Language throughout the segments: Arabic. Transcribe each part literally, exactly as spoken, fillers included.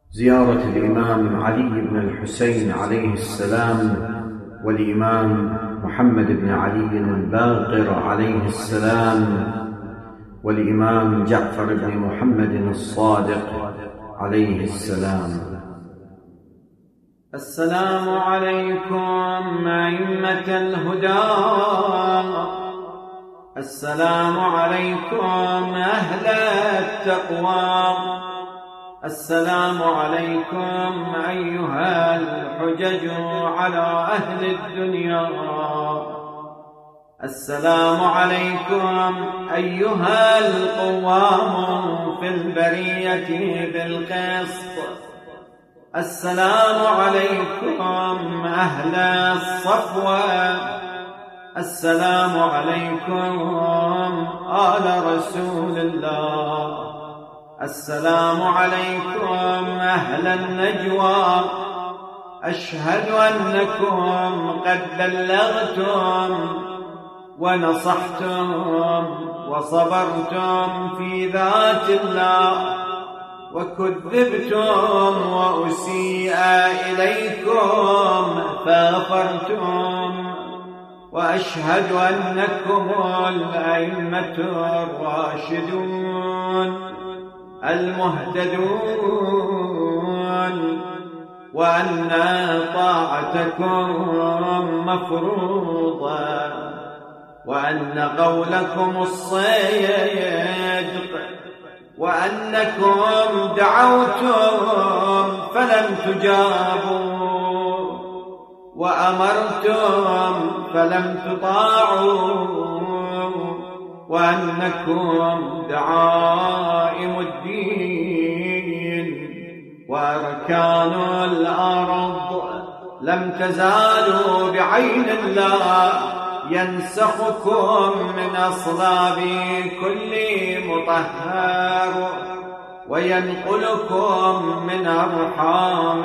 زيارة الإمام علي بن الحسين عليه السلام والإمام محمد بن علي الباقر عليه السلام والإمام جعفر بن محمد الصادق عليه السلام. السلام عليكم أئمة الهدى، السلام عليكم أهل التقوى، السلام عليكم أيها الحجج على أهل الدنيا، السلام عليكم أيها القوام في البرية بالقسط، السلام عليكم أهل الصفوة، السلام عليكم آل رسول الله، السلام عليكم أهل النجوى، أشهد أنكم قد بلغتم ونصحتم وصبرتم في ذات الله، وكذبتم وأسيء إليكم فغفرتم، وأشهد أنكم الأئمة الراشدون المهتدون، وأن طاعتكم مفروضة، وأن قولكم الصدق، وأنكم دعوتم فلم تجابوا، وأمرتم فلم تطاعوا، وأنكم دعائم الدين وأركان الأرض لم تزالوا بعين الله ينسخكم من أصلاب كل مطهر وينقلكم من أرحام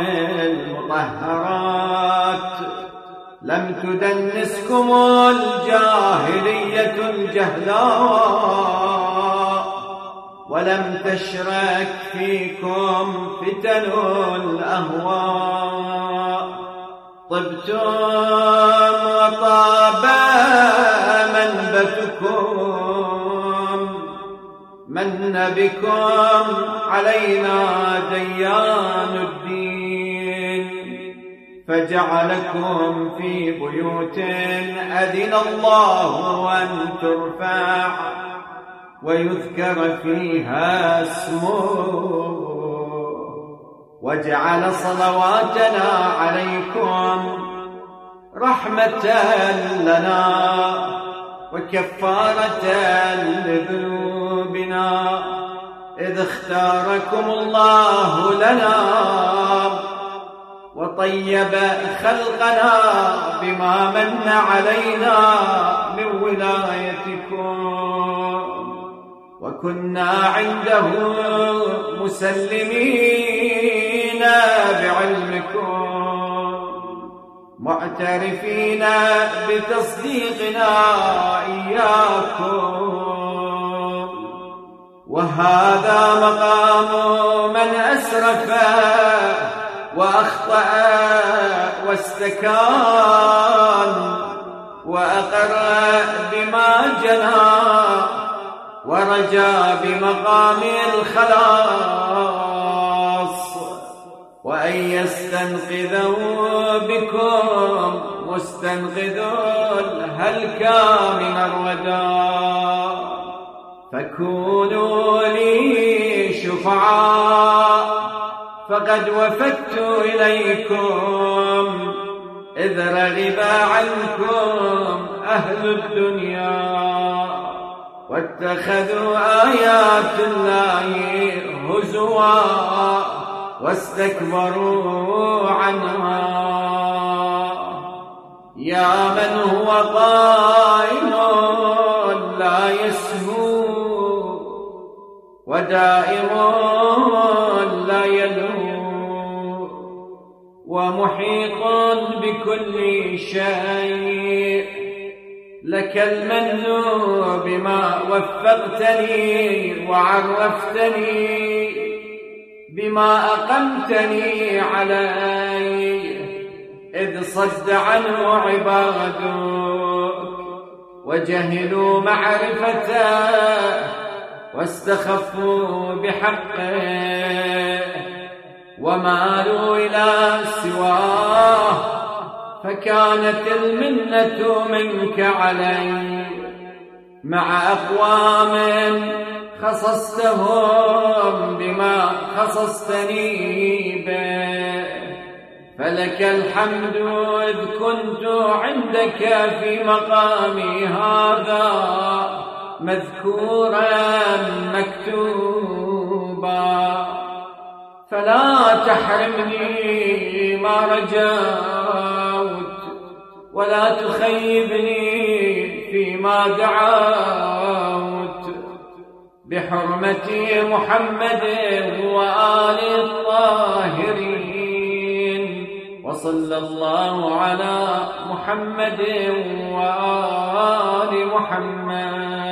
المطهرات، لم تدنسكم الجاهلية الجهلاء، ولم تشرك فيكم فتن الأهواء، طبتم وطاب منبتكم، من بكم علينا ديان الدين، فجعلكم في بيوت أذن الله أن ترفع ويذكر فيها اسمه، وجعل صلواتنا عليكم رحمة لنا وكفارة لذنوبنا، إذ اختاركم الله لنا وطيب خلقنا بما من علينا من ولايتكم، وكنا عنده مسلمين بعلمكم، معترفين بتصديقنا إياكم، وهذا مقام من أسرف وأخطأ واستكان وأقر بما جنى ورجى بمقام الخلاص، وأن يستنقذوا بكم مستنقذ الهلكى من الردى، فكونوا لي شفعاء فقد وفدت إليكم، إذ رغب عنكم أهل الدنيا واتخذوا آيات الله هزوا واستكبروا عنها. يا من هو قائم لا يسهو ودائم لا يلهو ومحيط بكل شيء، لك المن بما وفقتني وعرفتني بما أقمتني عليه، إذ صد عنه عبادك وجهلوا معرفته واستخفوا بحقه ومالوا إلى سواه، فكانت المنة منك علي مع أقوام خصصتهم بما خصصتني به. فلك الحمد إذ كنت عندك في مقامي هذا مذكورا مكتوبا، فلا تحرمني ما رجوت ولا تخيبني فيما دعوت، بحرمة محمد وآل الطاهرين، وصلى الله على محمد وآل محمد.